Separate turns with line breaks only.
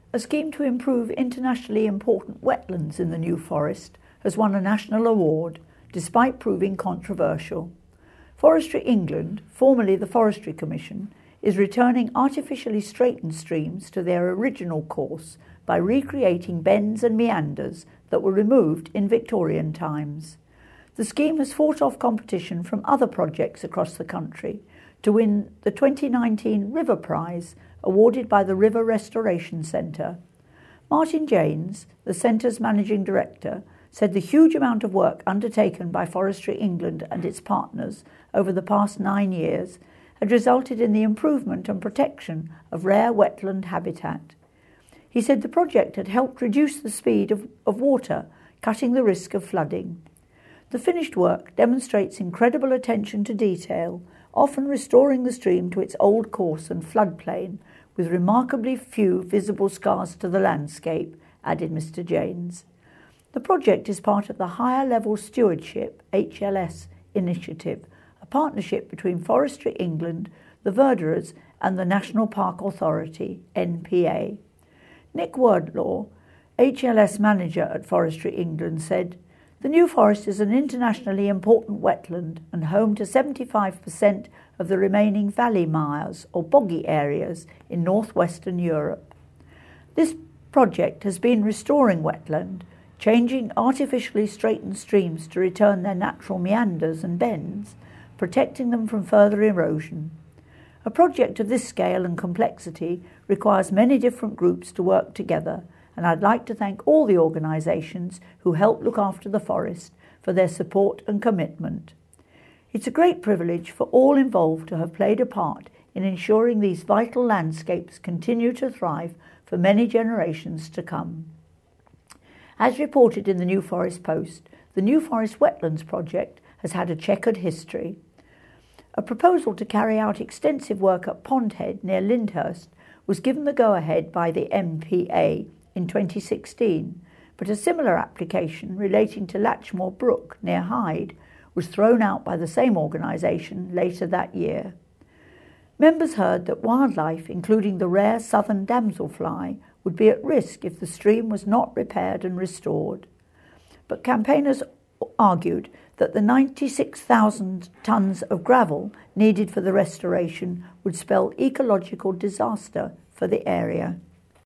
A scheme to improve internationally important wetlands in the New Forest has won a national award, despite proving controversial. Forestry England, formerly the Forestry Commission, is returning artificially straightened streams to their original course by recreating bends and meanders that were removed in Victorian times. The scheme has fought off competition from other projects across the country to win the 2019 River Prize awarded by the River Restoration Centre. Martin Janes, the Centre's managing director, said the huge amount of work undertaken by Forestry England and its partners over the past 9 years had resulted in the improvement and protection of rare wetland habitat. He said the project had helped reduce the speed of water, cutting the risk of flooding. The finished work demonstrates incredible attention to detail, often restoring the stream to its old course and floodplain, with remarkably few visible scars to the landscape, added Mr. Janes. The project is part of the Higher Level Stewardship (HLS) initiative, a partnership between Forestry England, the Verderers and the National Park Authority (NPA). Nick Wardlaw, HLS manager at Forestry England, said, "The New Forest is an internationally important wetland and home to 75% of the remaining valley mires or boggy areas in northwestern Europe. This project has been restoring wetland, changing artificially straightened streams to return their natural meanders and bends, protecting them from further erosion. A project of this scale and complexity requires many different groups to work together, and I'd like to thank all the organisations who help look after the forest for their support and commitment. It's a great privilege for all involved to have played a part in ensuring these vital landscapes continue to thrive for many generations to come." As reported in the New Forest Post, the New Forest Wetlands Project has had a checkered history. A proposal to carry out extensive work at Pondhead near Lyndhurst was given the go-ahead by the NPA in 2016, but a similar application relating to Latchmore Brook near Hyde was thrown out by the same organisation later that year. Members heard that wildlife, including the rare southern damselfly, would be at risk if the stream was not repaired and restored. But campaigners argued that the 96,000 tonnes of gravel needed for the restoration would spell ecological disaster for the area.